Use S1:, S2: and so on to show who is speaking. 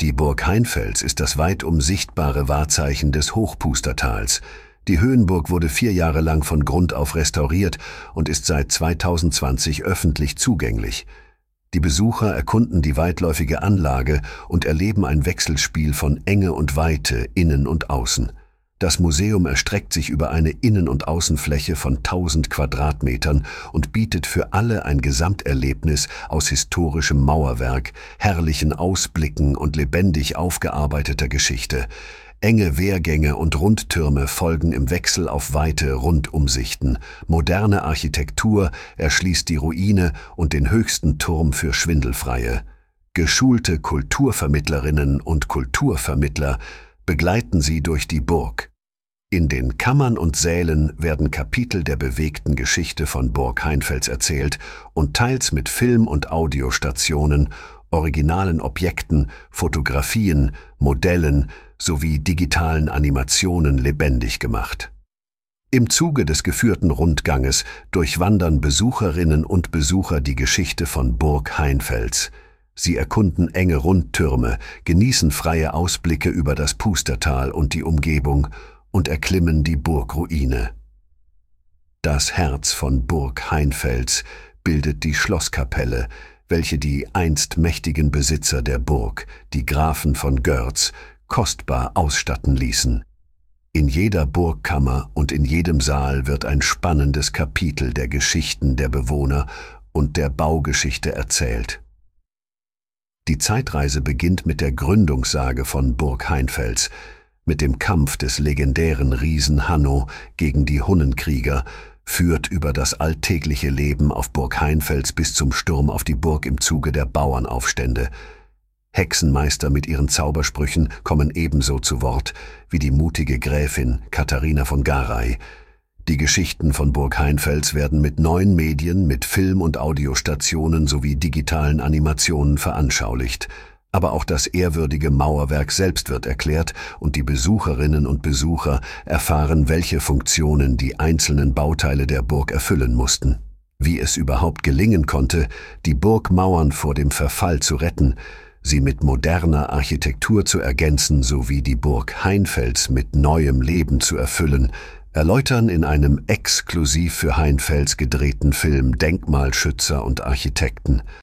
S1: Die Burg Heinfels ist das weitum sichtbare Wahrzeichen des Hochpustertals. Die Höhenburg wurde 4 Jahre lang von Grund auf restauriert und ist seit 2020 öffentlich zugänglich. Die Besucher erkunden die weitläufige Anlage und erleben ein Wechselspiel von Enge und Weite, innen und außen. Das Museum erstreckt sich über eine Innen- und Außenfläche von 1000 Quadratmetern und bietet für alle ein Gesamterlebnis aus historischem Mauerwerk, herrlichen Ausblicken und lebendig aufgearbeiteter Geschichte. Enge Wehrgänge und Rundtürme folgen im Wechsel auf weite Rundumsichten. Moderne Architektur erschließt die Ruine und den höchsten Turm für Schwindelfreie. Geschulte Kulturvermittlerinnen und Kulturvermittler begleiten sie durch die Burg. In den Kammern und Sälen werden Kapitel der bewegten Geschichte von Burg Heinfels erzählt und teils mit Film- und Audiostationen, originalen Objekten, Fotografien, Modellen sowie digitalen Animationen lebendig gemacht. Im Zuge des geführten Rundganges durchwandern Besucherinnen und Besucher die Geschichte von Burg Heinfels. Sie erkunden enge Rundtürme, genießen freie Ausblicke über das Pustertal und die Umgebung und erklimmen die Burgruine. Das Herz von Burg Heinfels bildet die Schlosskapelle, welche die einst mächtigen Besitzer der Burg, die Grafen von Görz, kostbar ausstatten ließen. In jeder Burgkammer und in jedem Saal wird ein spannendes Kapitel der Geschichten der Bewohner und der Baugeschichte erzählt. Die Zeitreise beginnt mit der Gründungssage von Burg Heinfels, mit dem Kampf des legendären Riesen Hanno gegen die Hunnenkrieger, führt über das alltägliche Leben auf Burg Heinfels bis zum Sturm auf die Burg im Zuge der Bauernaufstände. Hexenmeister mit ihren Zaubersprüchen kommen ebenso zu Wort wie die mutige Gräfin Katharina von Garay. Die Geschichten von Burg Heinfels werden mit neuen Medien, mit Film- und Audiostationen sowie digitalen Animationen veranschaulicht. Aber auch das ehrwürdige Mauerwerk selbst wird erklärt und die Besucherinnen und Besucher erfahren, welche Funktionen die einzelnen Bauteile der Burg erfüllen mussten. Wie es überhaupt gelingen konnte, die Burgmauern vor dem Verfall zu retten, sie mit moderner Architektur zu ergänzen sowie die Burg Heinfels mit neuem Leben zu erfüllen, erläutern in einem exklusiv für Heinfels gedrehten Film Denkmalschützer und Architekten.